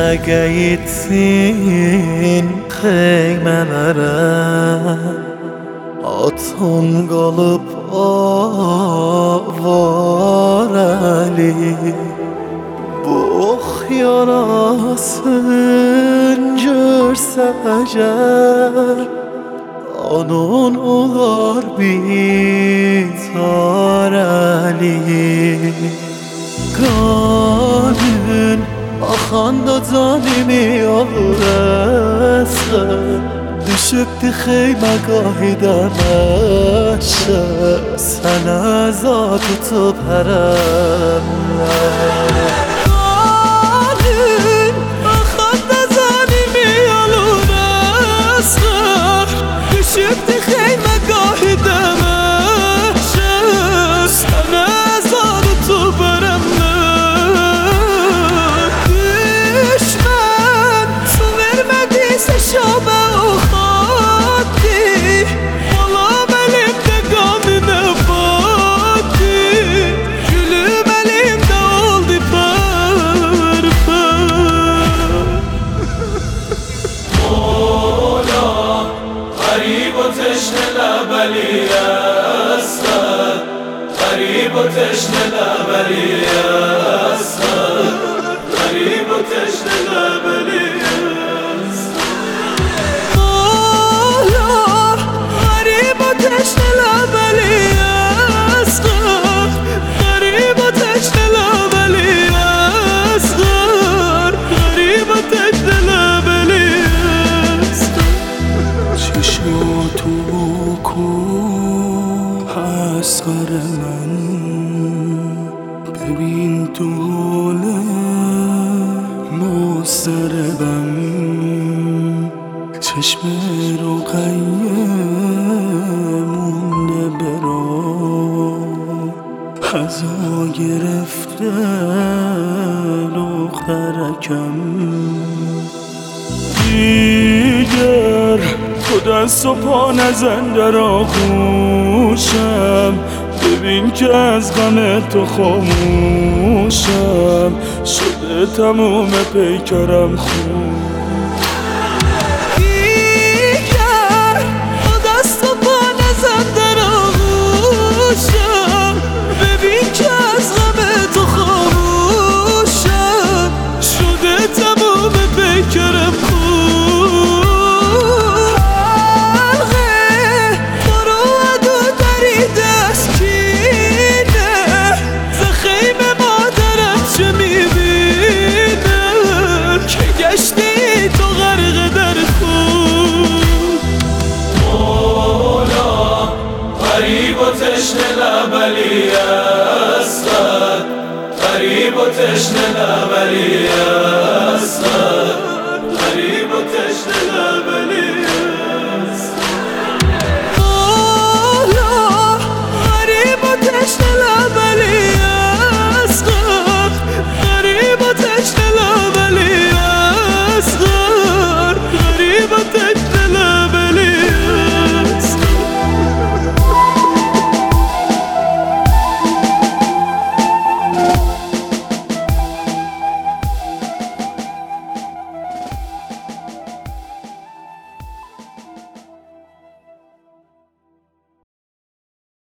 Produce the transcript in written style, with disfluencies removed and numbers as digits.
gittin xeymələrə, atın qalıb avarəli. Bu ox yarasın görsə əgər, onun olar bitarəli. Qanın axanda canımı alır əsər, düşübdü xeymə qahidən əşər, sənə zad tutub hərəmlər. Qanın axanda canımı alır əsər, düşübdü xeymə qahidən əşər, sənə zad tutub hərəmlər. Şabe o xatti, balam elimde qanına batti, gülüm elimde oldu pər-pər. Mola, garib o teşne labeli asad, garib o teşne labeli asad, garib o teşne labeli. چشماتو کن اصغر من، ببین تو حال مضطربم، چشم رقیه‌مونه برا هزا گرفته دخترکم. دیگر تو دست و پا نزن در آغوشم، ببین که از غم تو خاموشم، شده تموم پیکرم خون. دیگر تو دست و پا نزن در آغوشم، ببین که از غم تو خاموشم، شده تموم پیکرم خون. غریب و تشنه لبلی اسد، غریب و تشنه لبلی اسد.